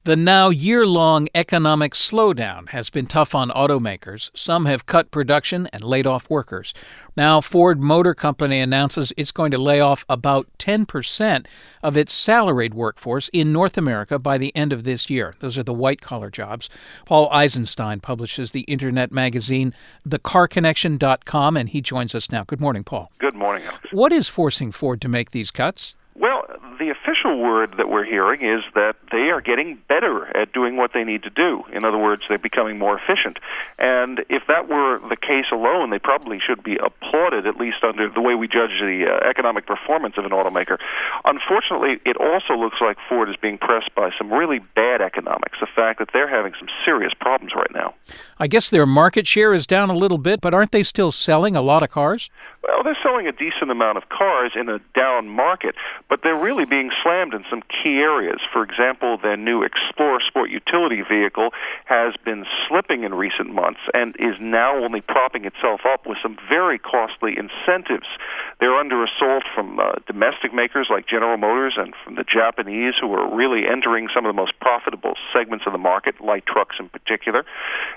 The now year-long economic slowdown has been tough on automakers. Some have cut production and laid off workers. Now, Ford Motor Company announces it's going to lay off about 10% of its salaried workforce in North America by the end of this year. Those are the white-collar jobs. Paul Eisenstein publishes the internet magazine thecarconnection.com, and he joins us now. Good morning, Paul. Good morning, Alex. What is forcing Ford to make these cuts? Well, the official word that we're hearing is that they are getting better at doing what they need to do. In other words, they're becoming more efficient. And if that were the case alone, they probably should be applauded, at least under the way we judge the economic performance of an automaker. Unfortunately, it also looks like Ford is being pressed by some really bad economics, the fact that they're having some serious problems right now. I guess their market share is down a little bit, but aren't they still selling a lot of cars? Well, they're selling a decent amount of cars in a down market, but they're really being slammed in some key areas. For example, their new Explorer sport utility vehicle has been slipping in recent months and is now only propping itself up with some very costly incentives. They're under assault from domestic makers like General Motors and from the Japanese, who are really entering some of the most profitable segments of the market, light trucks in particular.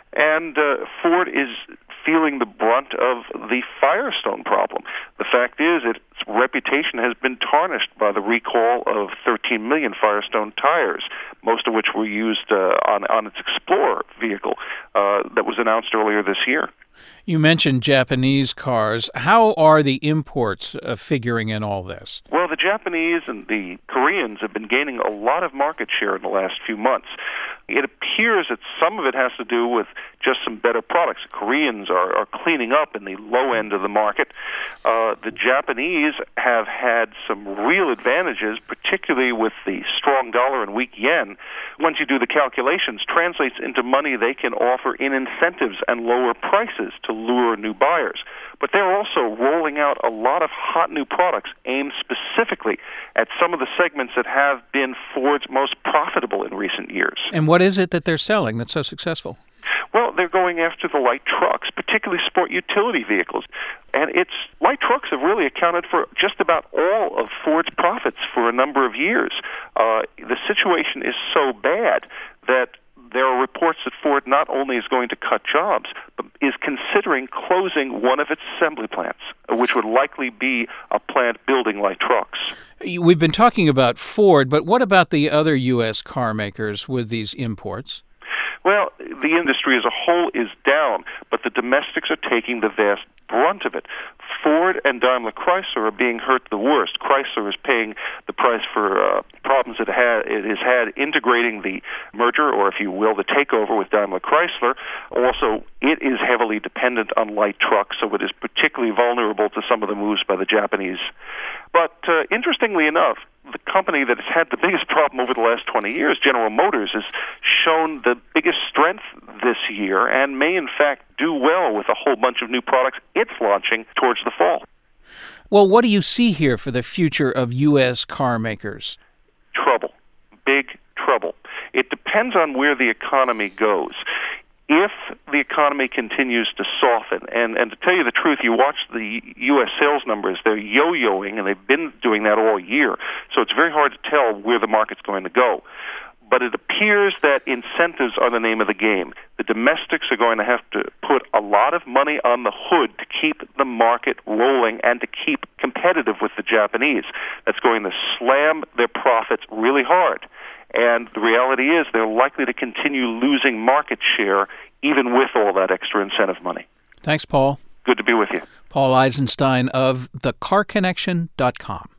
And Ford is feeling the brunt of the Firestone problem. The fact is, its reputation has been tarnished by the recall of 13 million Firestone tires, most of which were used on its Explorer vehicle that was announced earlier this year. You mentioned Japanese cars. How are the imports figuring in all this? Well, the Japanese and the Koreans have been gaining a lot of market share in the last few months. It appears that some of it has to do with just some better products. The Koreans are cleaning up in the low end of the market. The Japanese have had some real advantages, particularly with the strong dollar and weak yen. Once you do the calculations, translates into money they can offer in incentives and lower prices to lure new buyers. But they're also rolling out a lot of hot new products aimed specifically at some of the segments that have been Ford's most profitable in recent years. And what is it that they're selling that's so successful? Well, they're going after the light trucks, particularly sport utility vehicles. And light trucks have really accounted for just about all of Ford's profits for a number of years. The situation is so bad that there are reports that Ford not only is going to cut jobs, but is considering closing one of its assembly plants, which would likely be a plant building light trucks. We've been talking about Ford, but what about the other U.S. car makers with these imports? Well, the industry as a whole is down, but the domestics are taking the vast brunt of it. Ford and Daimler Chrysler are being hurt the worst. Chrysler is paying the price for problems it has had integrating the merger, or if you will, the takeover with Daimler Chrysler. Also, it is heavily dependent on light trucks, so it is particularly vulnerable to some of the moves by the Japanese. But interestingly enough, the company that has had the biggest problem over the last 20 years, General Motors, has shown the biggest strength this year and may in fact do well with a whole bunch of new products it's launching towards the fall. Well, what do you see here for the future of U.S. car makers? Trouble. Big trouble. It depends on where the economy goes. If the economy continues to soften, and to tell you the truth, you watch the U.S. sales numbers, they're yo-yoing, and they've been doing that all year, so it's very hard to tell where the market's going to go. But it appears that incentives are the name of the game. The domestics are going to have to put a lot of money on the hood to keep the market rolling and to keep competitive with the Japanese. That's going to slam their profits really hard. And the reality is they're likely to continue losing market share even with all that extra incentive money. Thanks, Paul. Good to be with you. Paul Eisenstein of thecarconnection.com.